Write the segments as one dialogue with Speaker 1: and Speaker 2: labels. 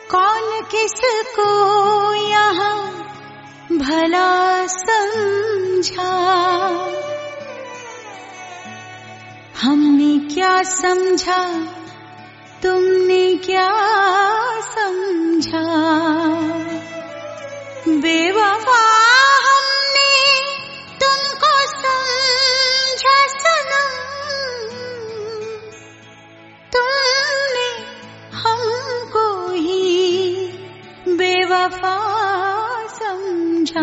Speaker 1: कौन किसको यहाँ भला समझा, हमने क्या समझा तुमने क्या समझा, बेवफा हमने तुमको समझा सनम, तुमने हमको ही बेवफा समझा।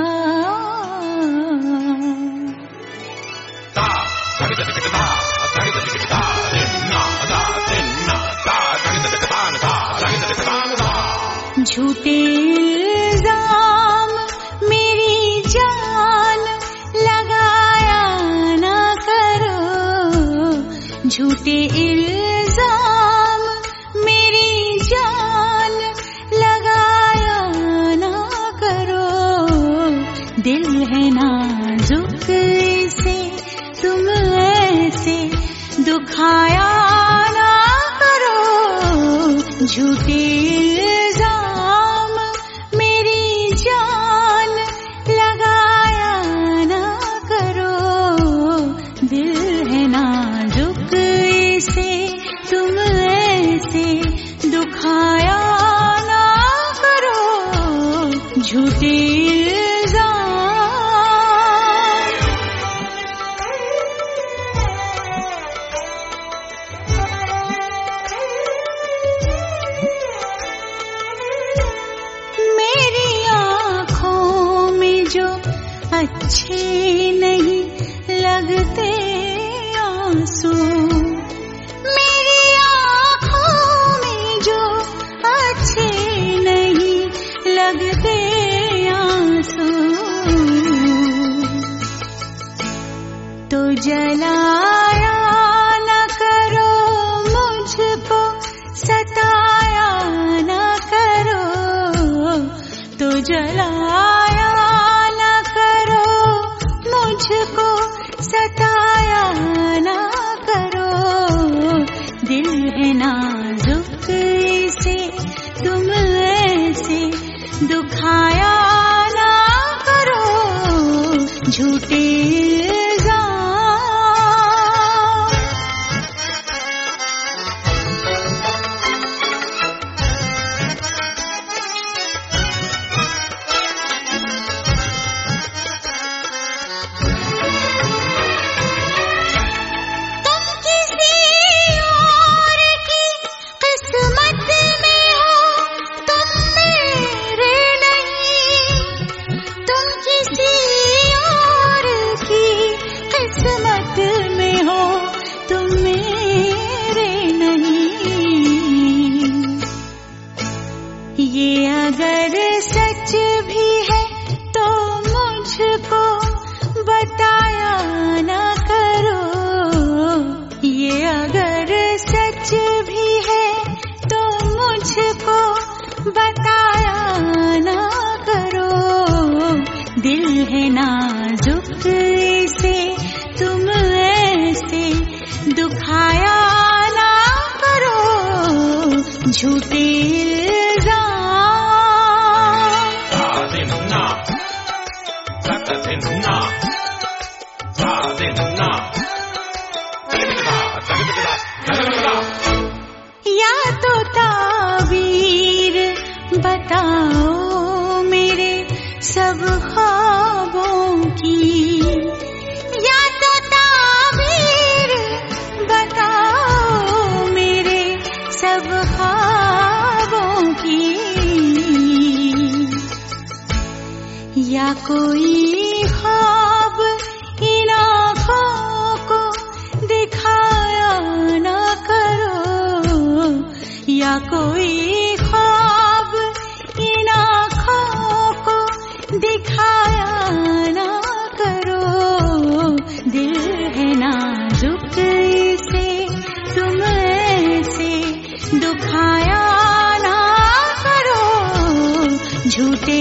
Speaker 1: झूठे इल्जाम मेरी जान लगाया ना करो, झूठे इल्जाम मेरी जान लगाया ना करो, दिल है नाजुक इसे तुम ऐसे दुखाया ना करो, झूठे अच्छे नहीं लगते आंसू, मेरी आँखों में जो अच्छे नहीं लगते आंसू, तो जलाया न करो मुझको, सताया न करो, तो जलाया मुझको सताया ना करो, दिल है नाजुक इसे तुम ऐसे दुखाया ना करो, झूठे ये अगर सच भी है तो मुझको बताया ना करो, ये अगर सच भी है तो मुझको बताया ना करो, दिल है नाजुक इसे तुम ऐसे दुखाया ना करो, झूठे या तो ताबीर बताओ मेरे सब ख्वाबों की, या तो ताबीर बताओ मेरे सब ख्वाबों की, या कोई ख्वाब इन आँखों को दिखाया ना करो, या कोई ख्वाब इन आँखों को दिखाया ना करो, दिल है नाजुक इसे तुम ऐसे दुखाया ना करो, झूठे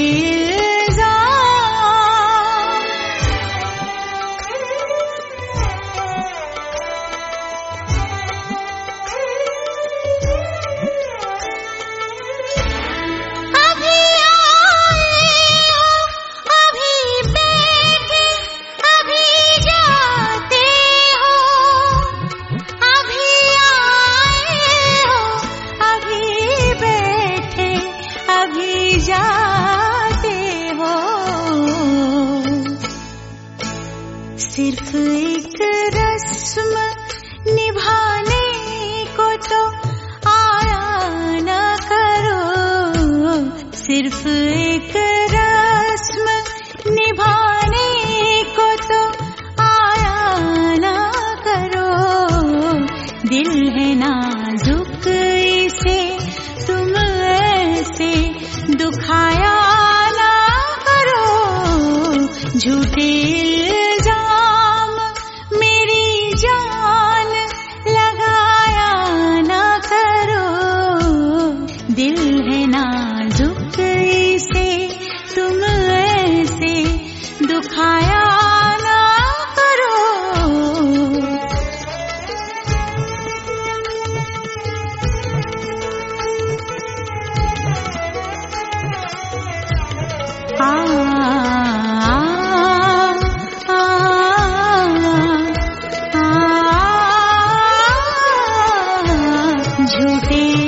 Speaker 1: झूठे